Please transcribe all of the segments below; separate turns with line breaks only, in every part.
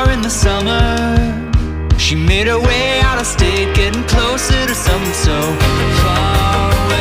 car in the summer. She made her way out of state, getting closer to something so far away.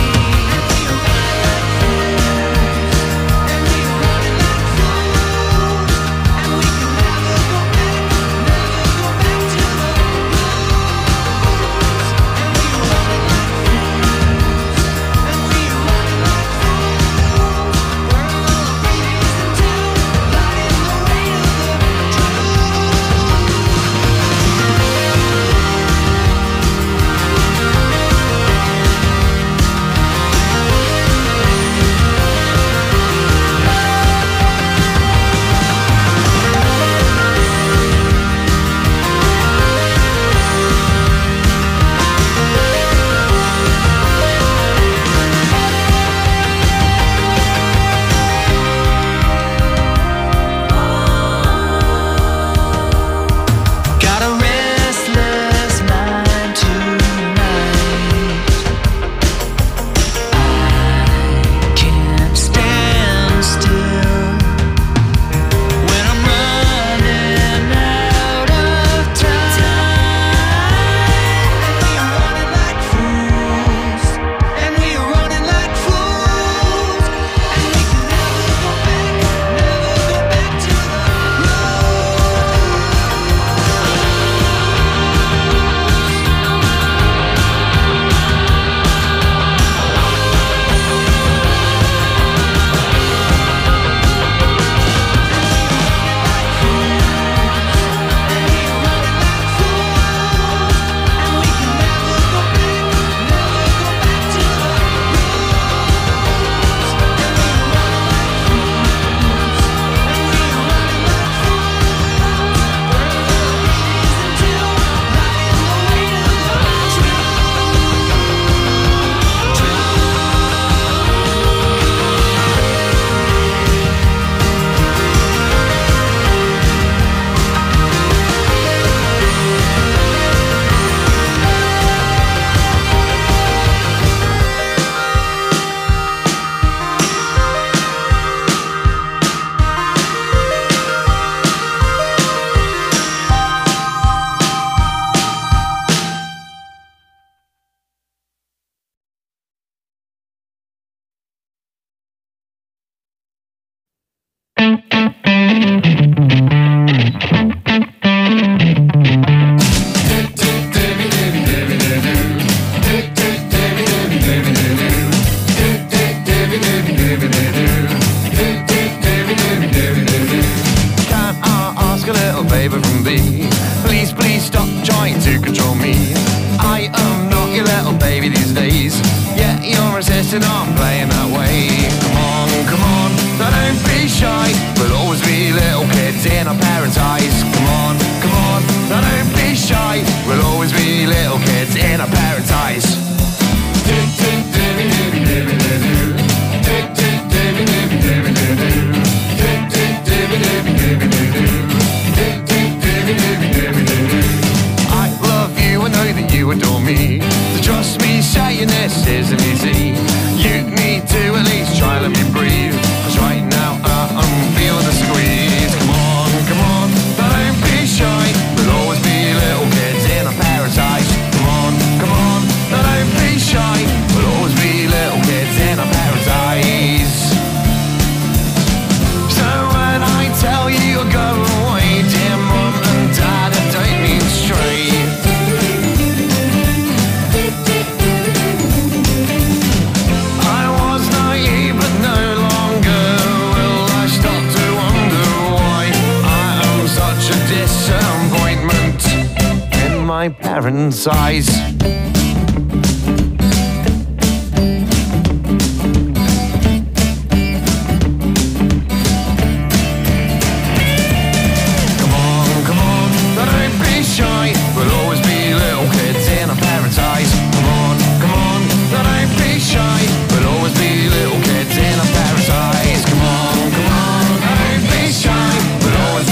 parents' eyes.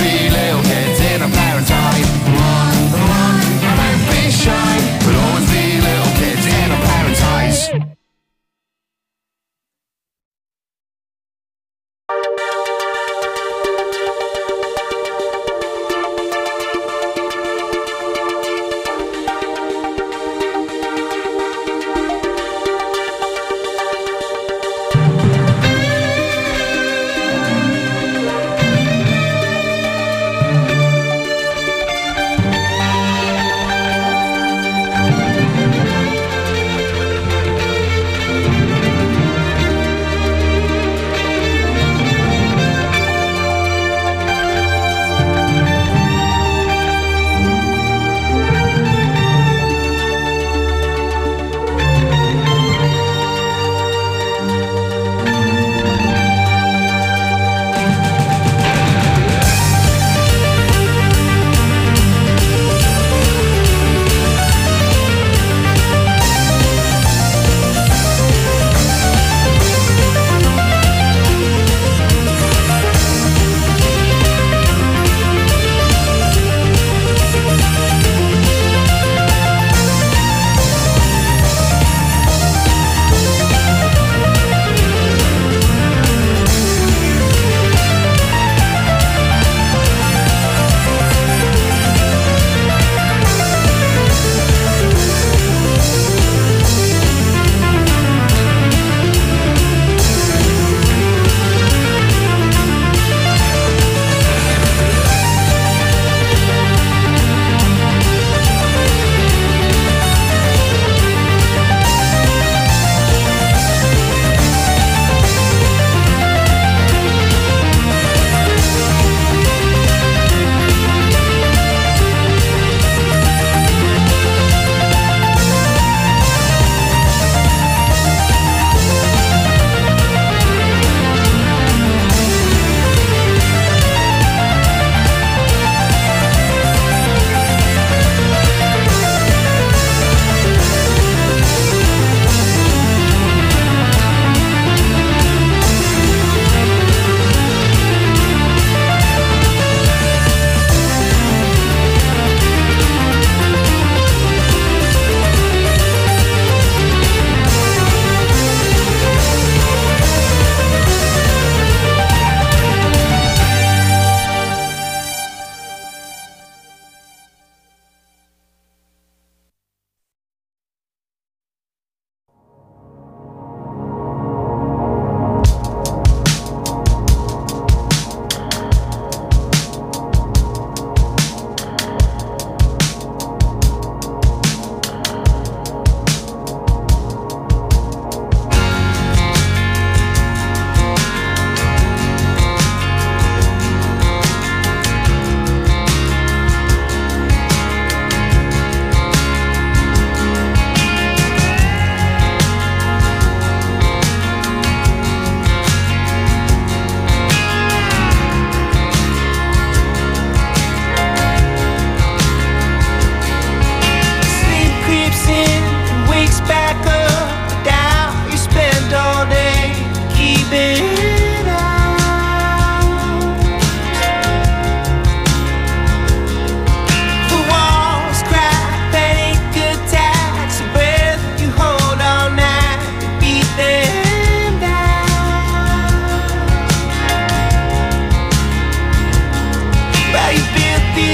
We'll always be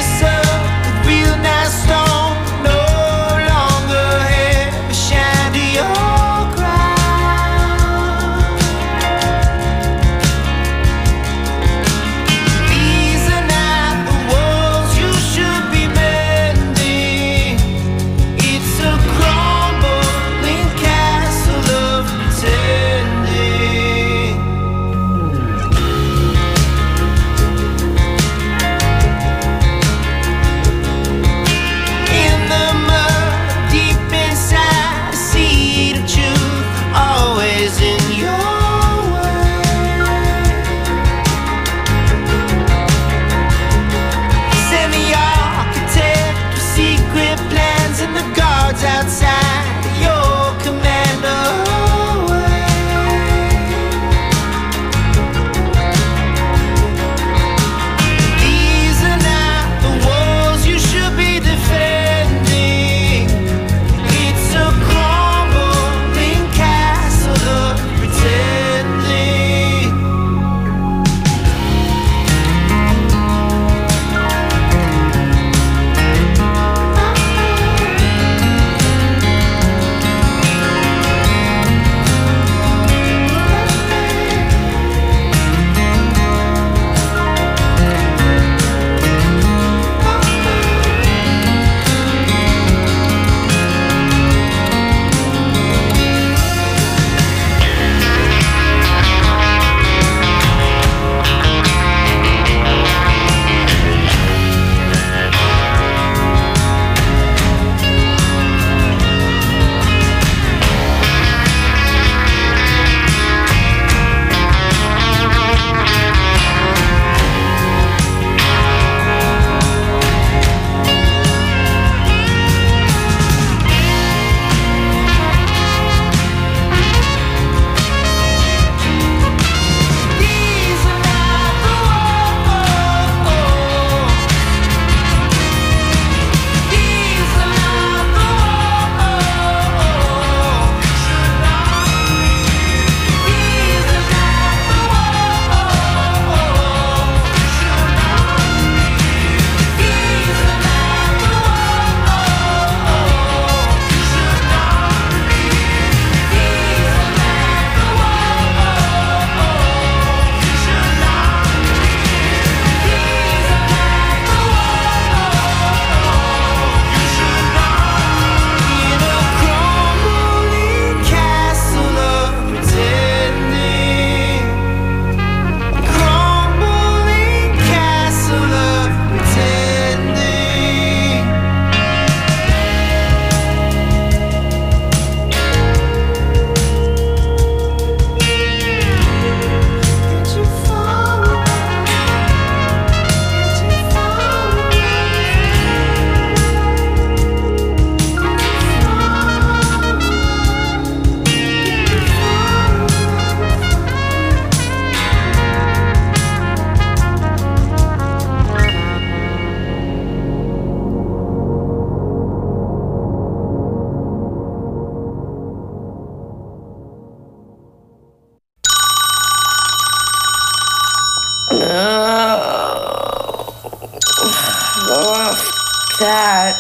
that.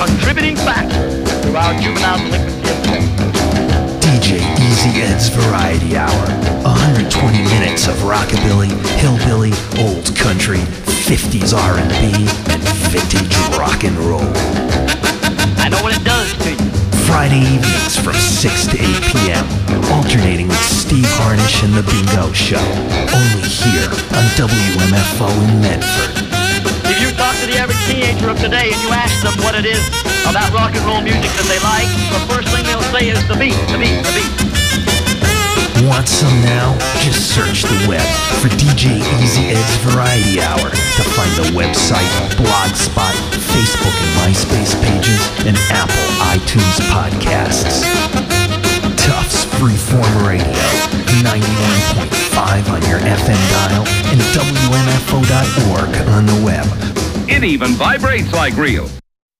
contributing factor to our juvenile delinquency.
DJ Easy Ed's Variety Hour. 120 minutes of rockabilly, hillbilly, old country, 50s R&B, and vintage rock and roll.
I know what it does to you.
Friday evenings from 6 to 8 p.m. Alternating with Steve Harnish and The Bingo Show. Only here on WMFO in Medford.
If you talk to the average teenager of today and you ask them what it is about rock and roll music that they like, the first thing they'll say is the beat, the beat, the beat.
Want some now? Just search the web for DJ Easy Ed's Variety Hour to find the website, Blogspot, Facebook and MySpace pages, and Apple iTunes podcasts. Tufts Freeform Radio, 91.5 on your FM dial and WMFO.org on the web.
It even vibrates like real.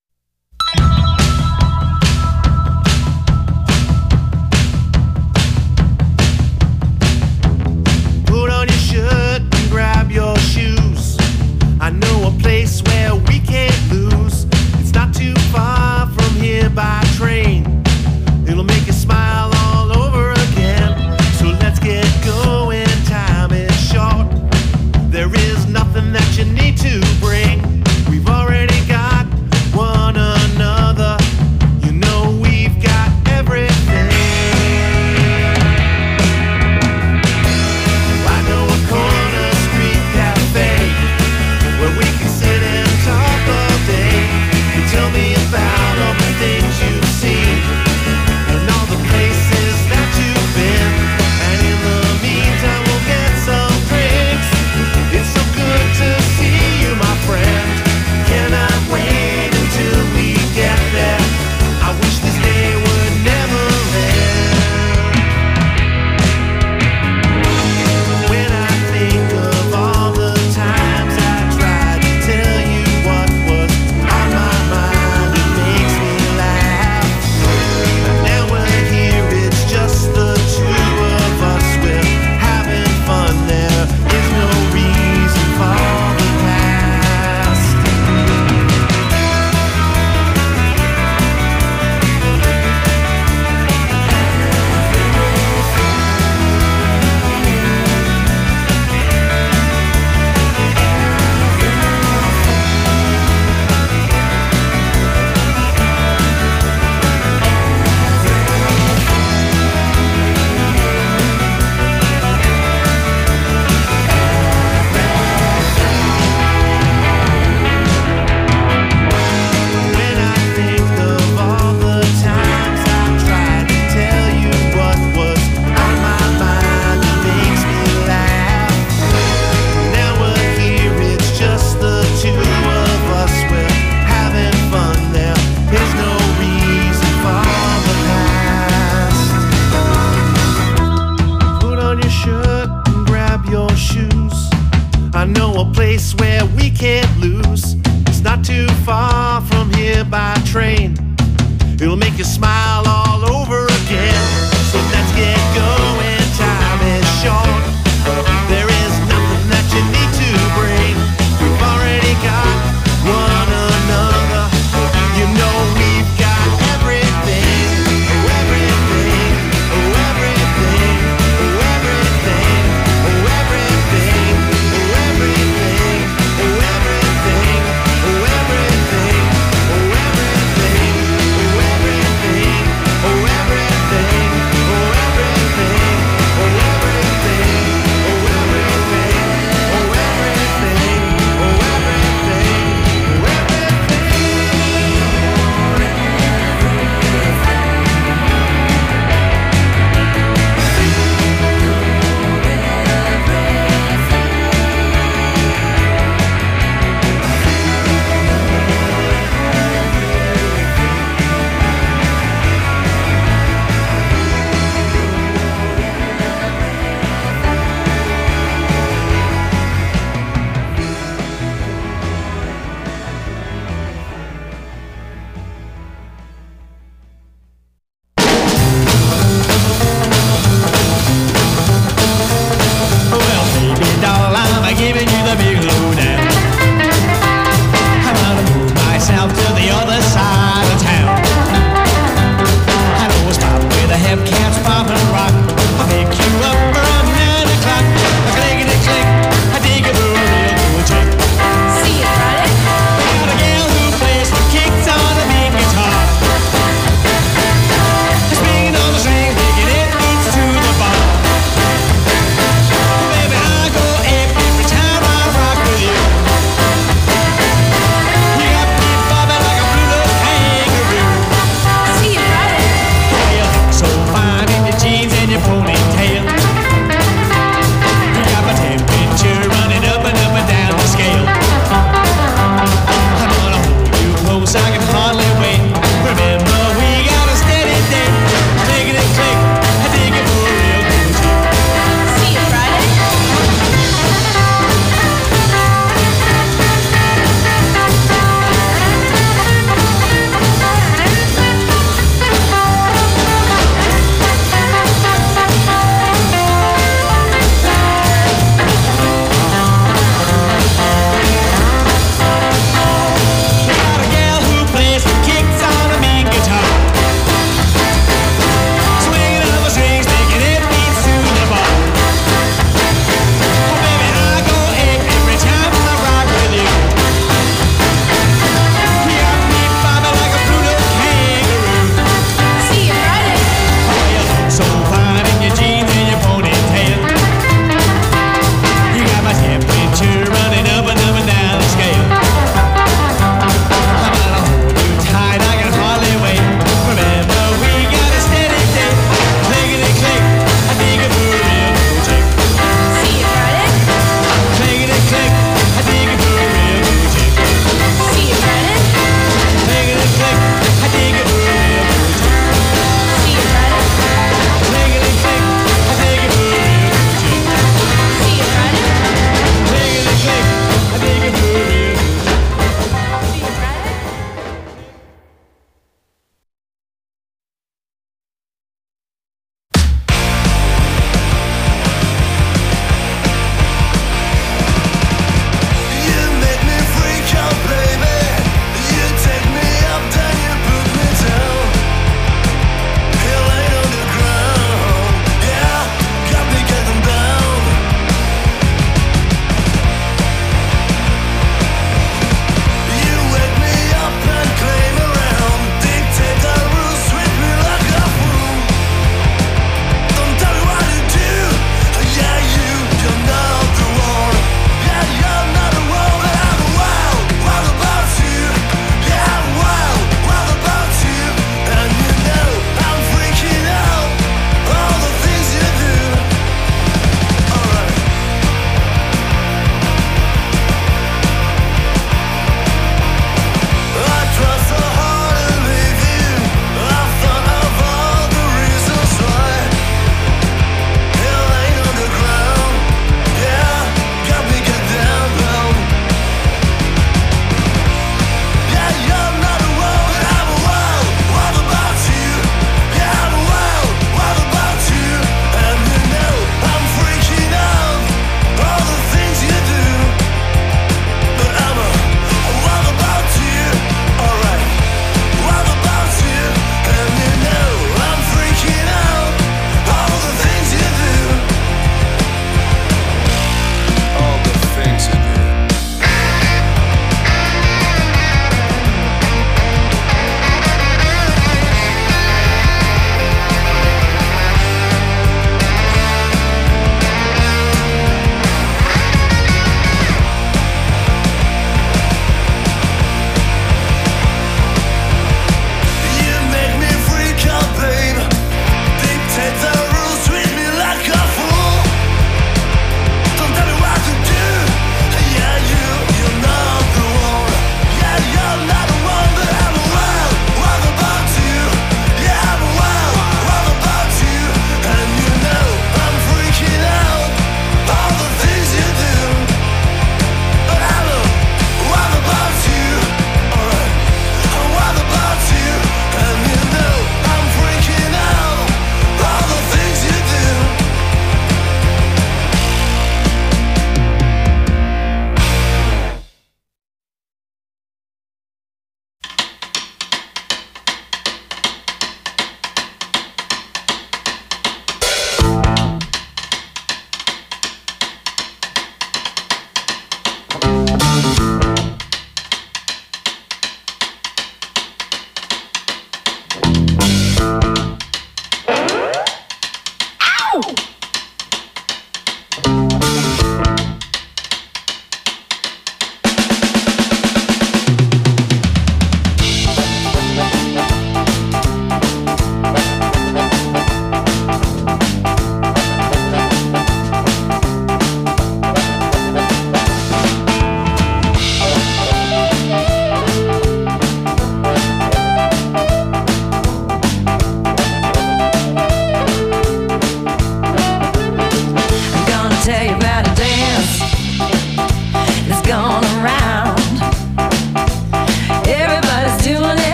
Put on your shirt and grab your shoes. I know a place where we can't lose. It's not too far from here by train. It'll make you smile all over again. So let's get going, time is short. There is nothing that you need to bring. We've already got one another. You know we've got everything. I know a corner street cafe where we can sit and talk all day. You tell me about all the things you've seen and all the places that you've been. And in the meantime we'll get some drinks. It's so good to see you, my friend. Cannot wait until we get there. I wish this day would never end. When I think of all the times I tried to tell you what was on my mind, it makes me laugh. Now we're here, it's just the two of us. We're having fun, there is no reason for the past. When I think of all the times I tried to tell you what was on my mind, it makes me laugh. Now we're here, it's just the two of us. We're having fun, there is no reason for the past. Put on your shirt and grab your shoes. I know a place where we can't lose. It's not too far from here by train. It'll make you smile all over again. So let's get going, time is short. There is nothing that you need to bring. We've already got one another. You know we've got everything. Oh, everything. Oh, everything. Oh, everything. Oh, everything. Oh, everything. Oh, everything. Oh, everything. Oh, everything. Oh, everything.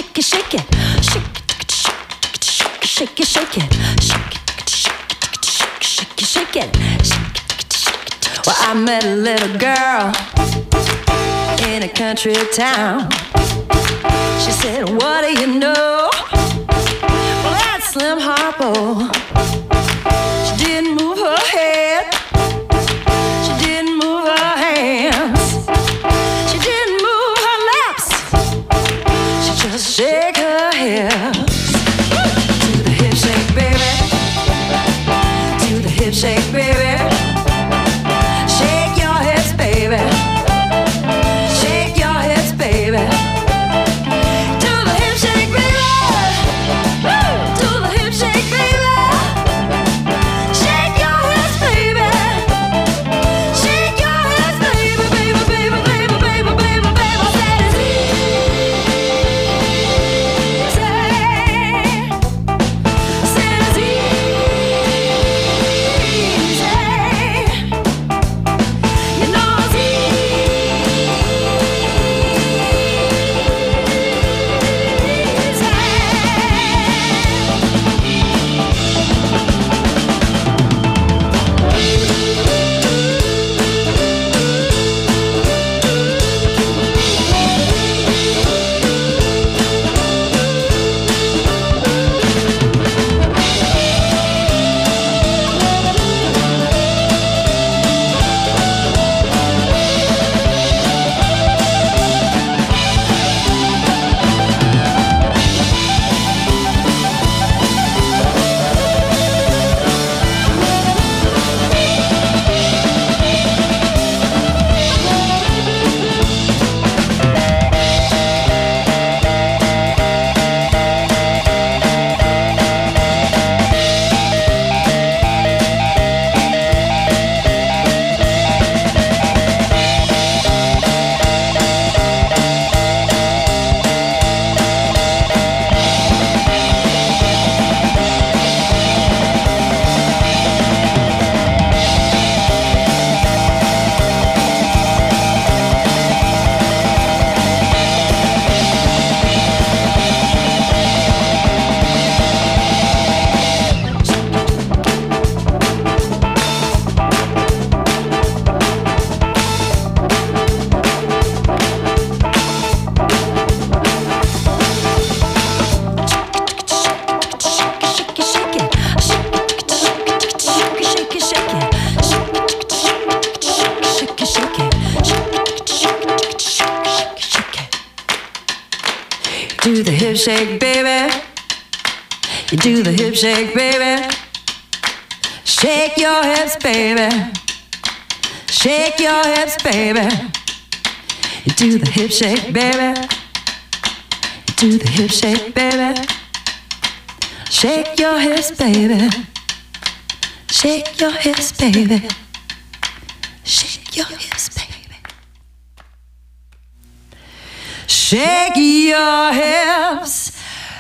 shake it, shake it, shake it, shake it, shake it, shake it, shake it. Well, I met a little girl in a country town. She said, what do you know? Well, that's Slim Harpo. She didn't move her head. She didn't move her hands. She didn't move her lips. She just shake her hips. To the hip shake, baby. To the hip shake, baby. Shake your hips, baby. Shake your hips, baby. To the hip shake, baby. To the hip shake, baby. Shake your hips, baby. Shake your hips, baby, baby, baby, baby, baby, baby, baby. Said it's easy. Said it's easy. You know it's do the hip shake, baby. You do the hip shake, baby. Shake your hips, baby. Shake your hips, baby. You do the hip shake, baby. You do the hip shake, baby. Shake your hips, baby. Shake your hips, baby. Shake your hips, baby. Shake your hips,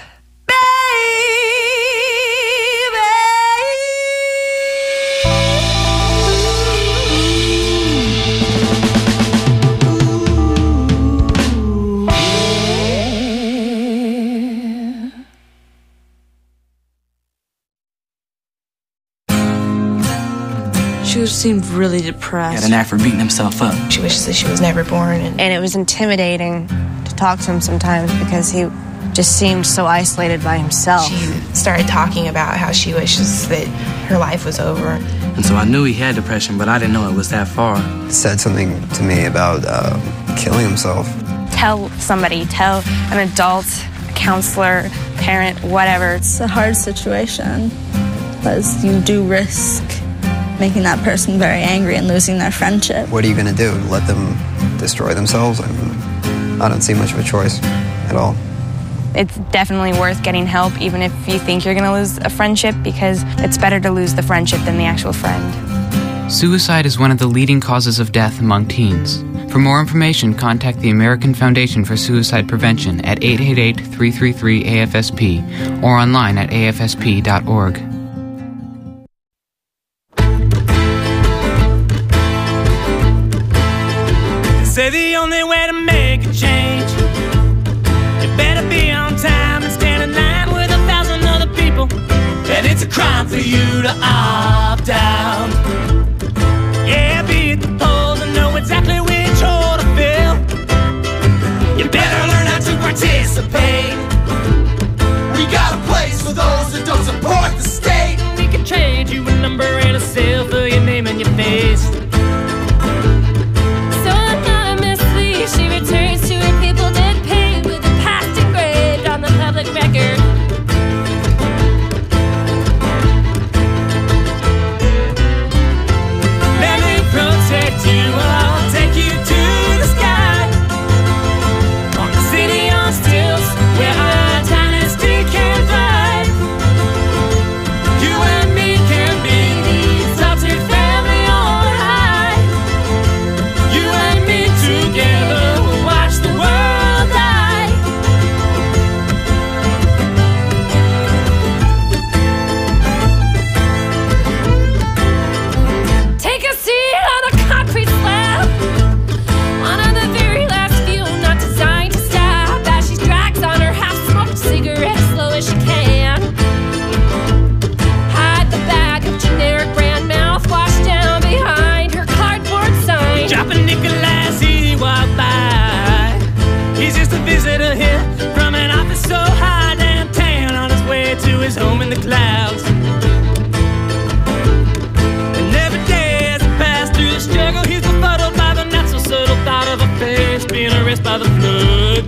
She seemed really depressed.
He had an knack for beating himself up.
She wishes that she was never born. And it was intimidating to talk to him sometimes because he just seemed so isolated by himself.
She started talking about how she wishes that her life was over.
And so I knew he had depression, but I didn't know it was that far.
He said something to me about killing himself.
Tell somebody, tell an adult, a counselor, parent, whatever.
It's a hard situation because you do risk making that person very angry and losing their friendship.
What are you going to do? Let them destroy themselves? I don't see much of a choice at all.
It's definitely worth getting help, even if you think you're going to lose a friendship, because it's better to lose the friendship than the actual friend.
Suicide is one of the leading causes of death among teens. For more information, contact the American Foundation for Suicide Prevention at 888-333-AFSP or online at afsp.org.
Say the only way to make a change, you better be on time for you to opt out. Yeah, be at the polls and know exactly which hole to fill. You better learn how to participate. We got a place for those that don't support the state. We can trade you a number and a seal for your name and your face.
So anonymously she returns to her people dead paid with the past engraved on the public record.
Let me protect you, I'll take you to the sky. On the city on stilts, where our dynasty can thrive. You and me can be the exalted family on high. You and me together will watch the world die.
Take a seat on the concrete slab. One of the very last few not designed to stop. As she drags on her half-smoked cigarette as slow as she can. Hide the bag of generic brand mouthwash down behind her cardboard sign.
Drop a nickel as he walked by. He's just a visitor here from an office so high downtown, on his way to his home in the clouds. And every day as he passed through the struggle, he's befuddled by the not so subtle thought of a face being erased by the flood.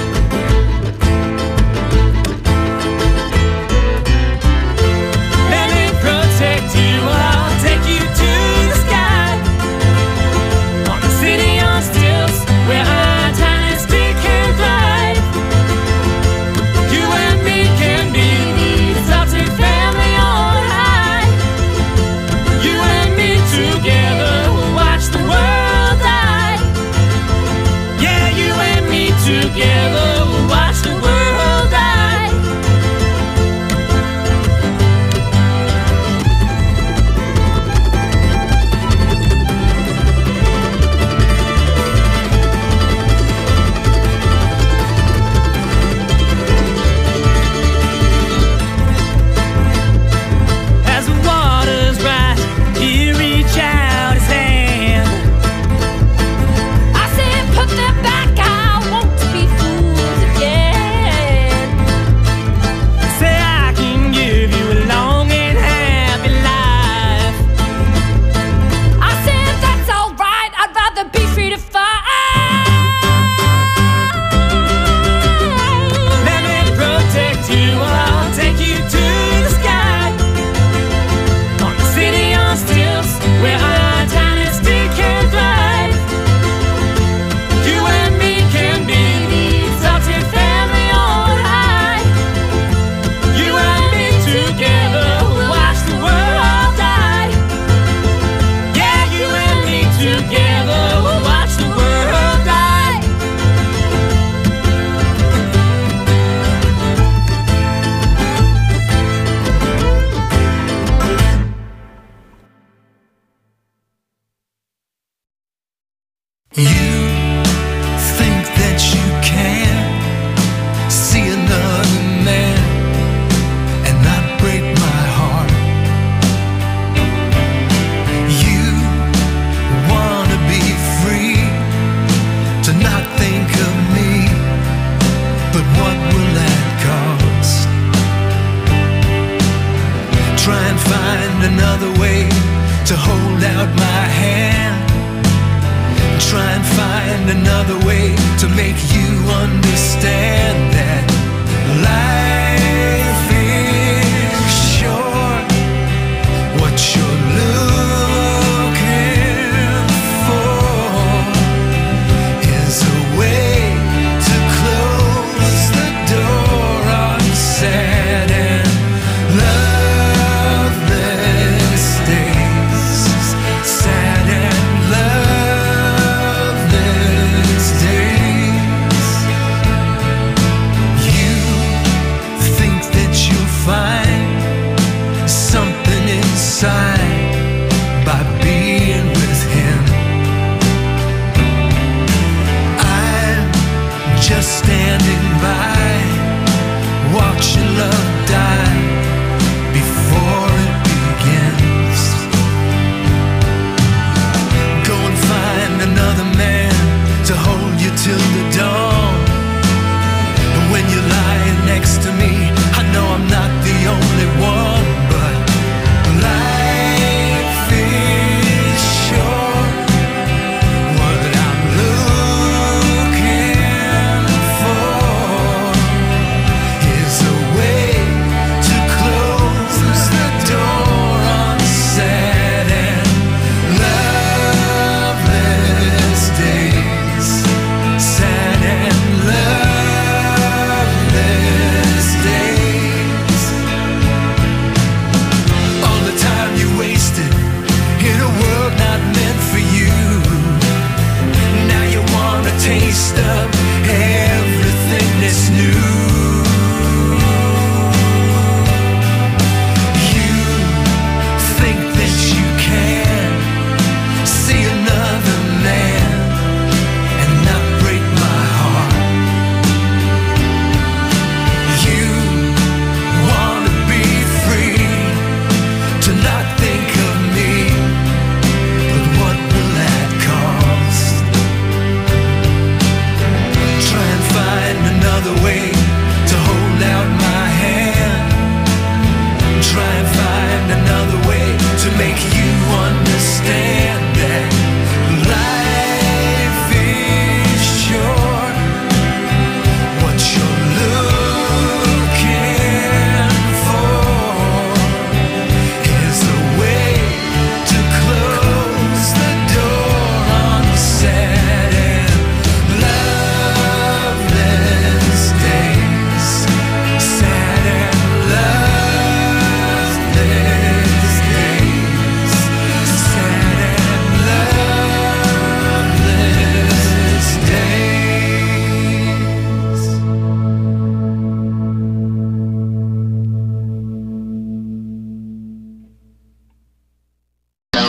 Let me protect you, I'll take you to the sky. On the city on stilts, where our dynasty can thrive. You and me can be the exalted family on high. You and me together will watch the world die. Yeah, you and me together will watch the world die. As the waters rise, he reach out his hand.
I said put that back, I want to be fooled again.
Say I can give you a long and happy life.
I said that's alright, I'd rather be free to fight.
Let me protect you, I'll take you to the sky. On the city on stilts, where our dynasty can thrive. You and me can be the exalted family on high. You and me together will watch the world die. Yeah, you and me together will watch the world die.
Think that you can see another man and not break my heart. You wanna be free to not think of me, but what will that cost? Try and find another way to hold out my hand. Try and find another way to make you understand that life is short. What you're looking for is a way to close the door on sad and loveless days. Sad and loveless days.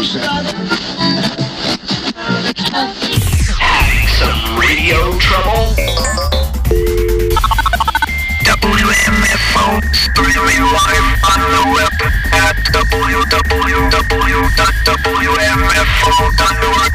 Having some radio trouble? WMFO streaming live on the web at www.wmfo.org.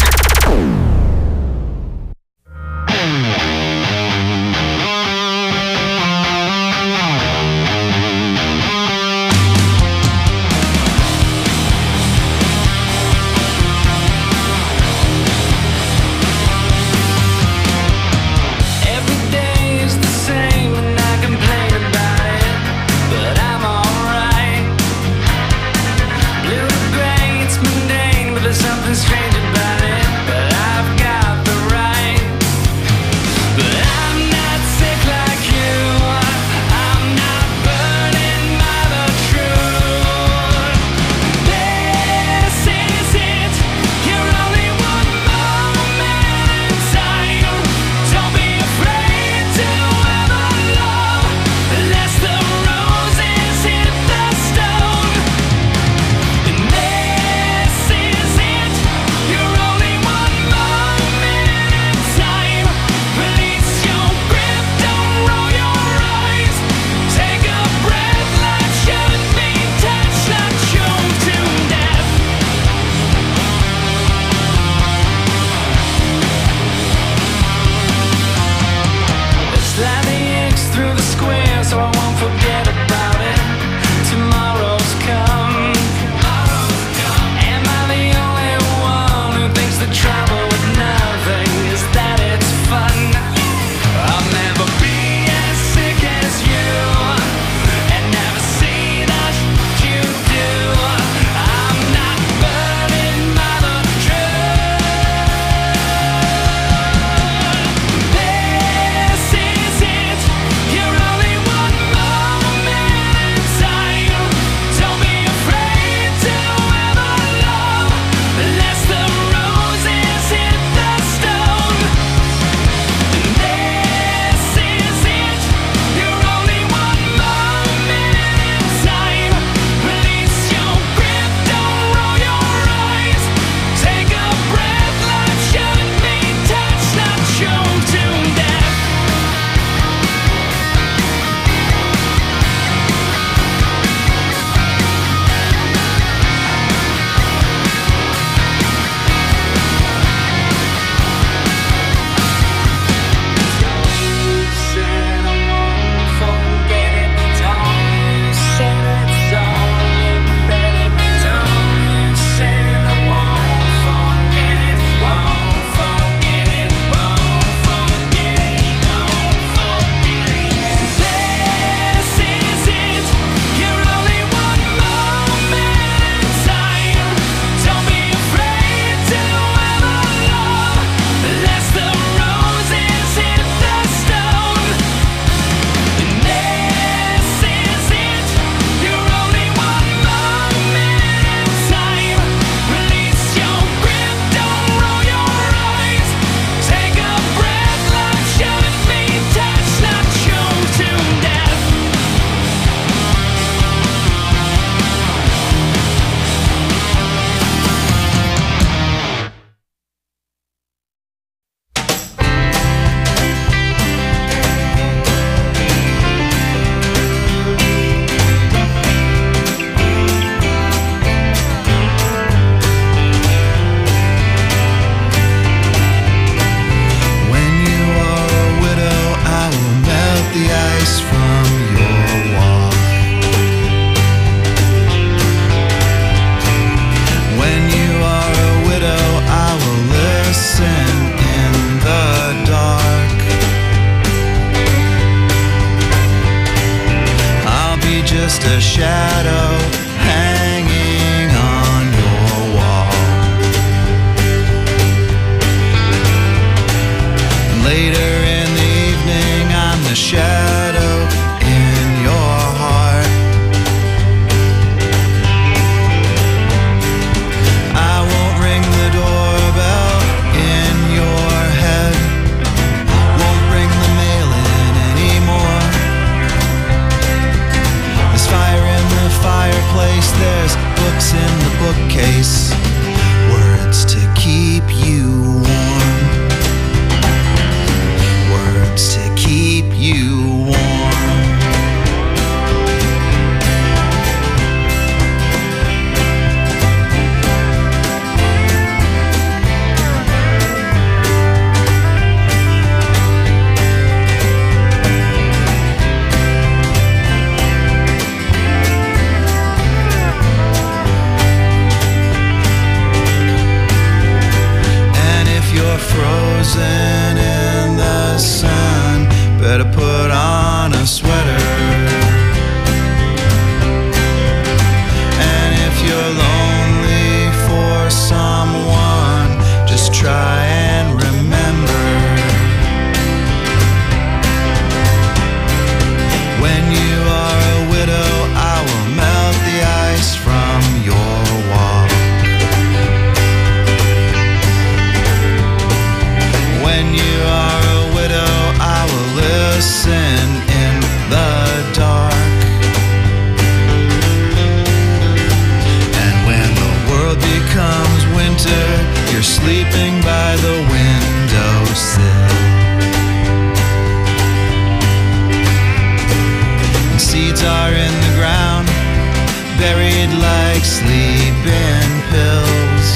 are in the ground, buried like sleeping pills.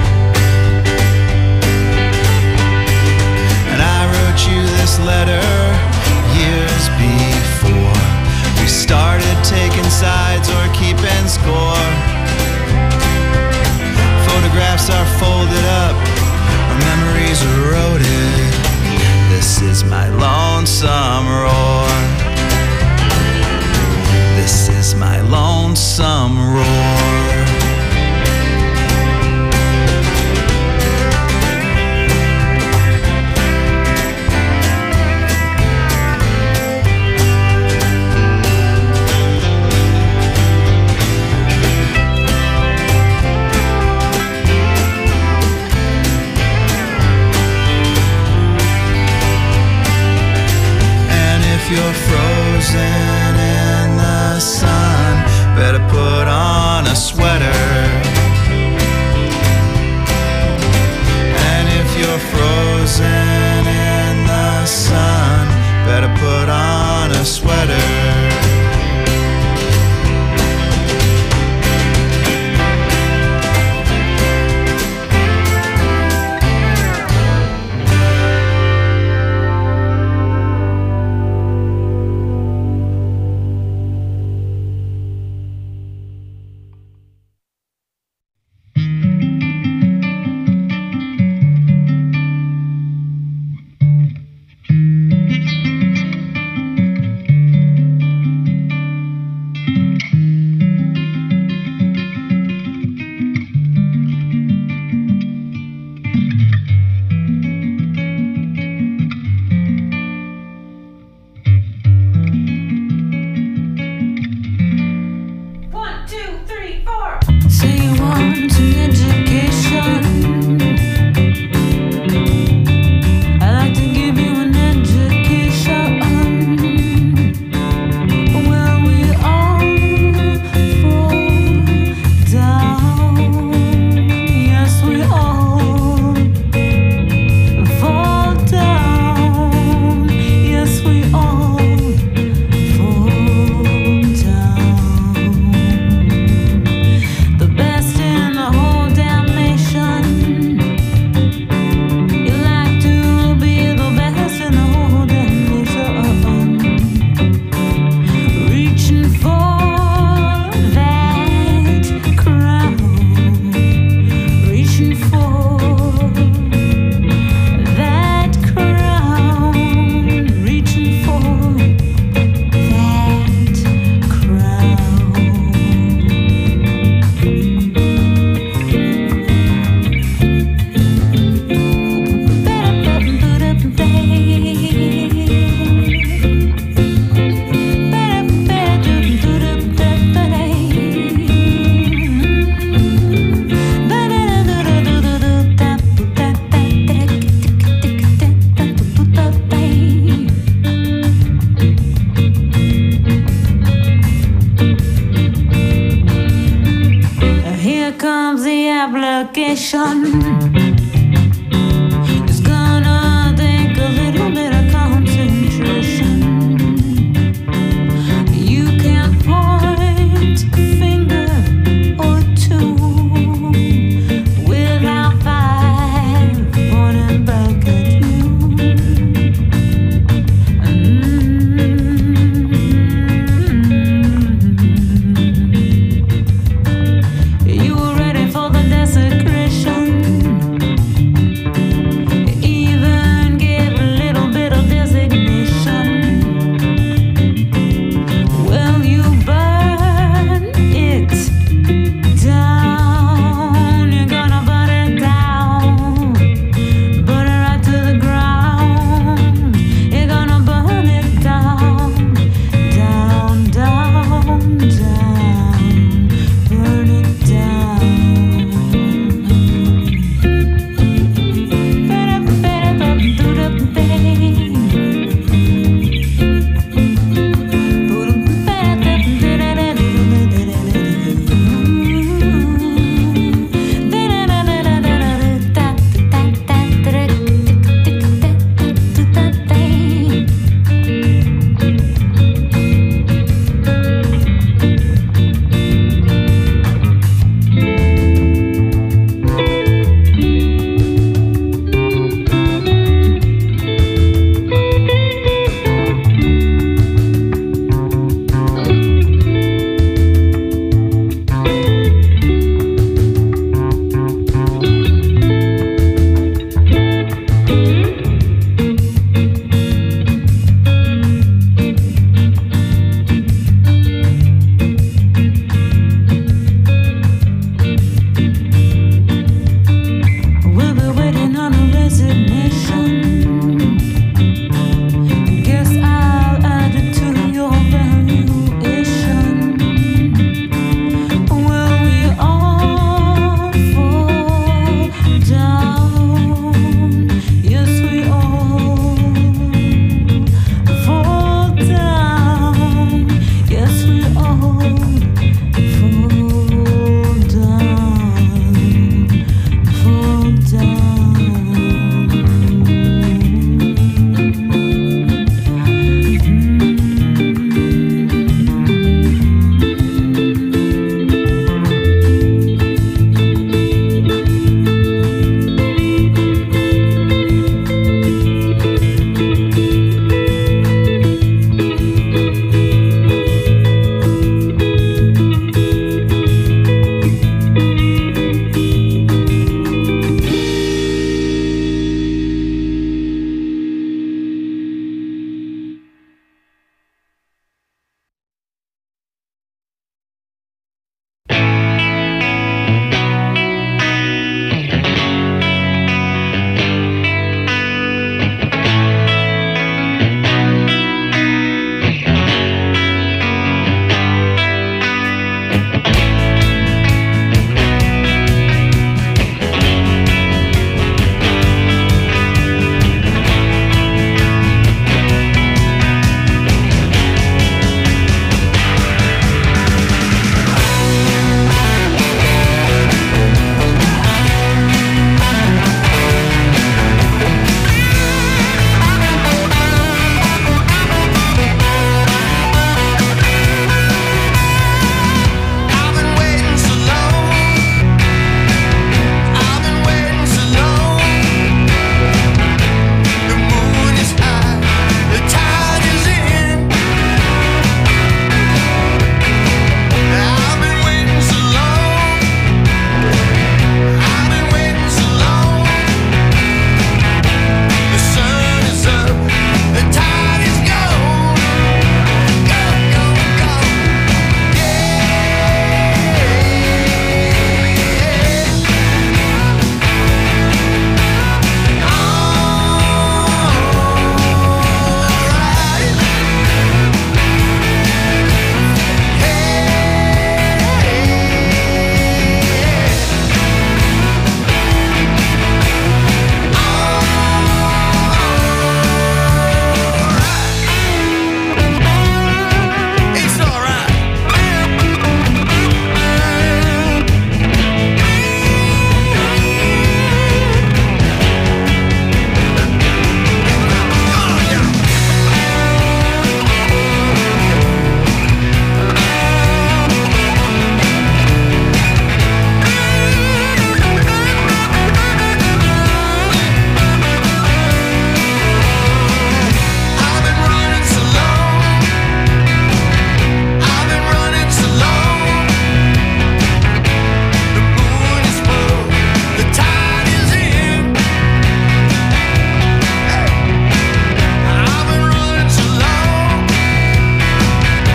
And I wrote you this letter years before we started taking sides or keeping score. Photographs are folded up, our memories eroded. This is my lonesome roar. This is my lonesome roar. If you're frozen in the sun, better put on a sweater. And if you're frozen in the sun, better put on a sweater.
Here comes the application.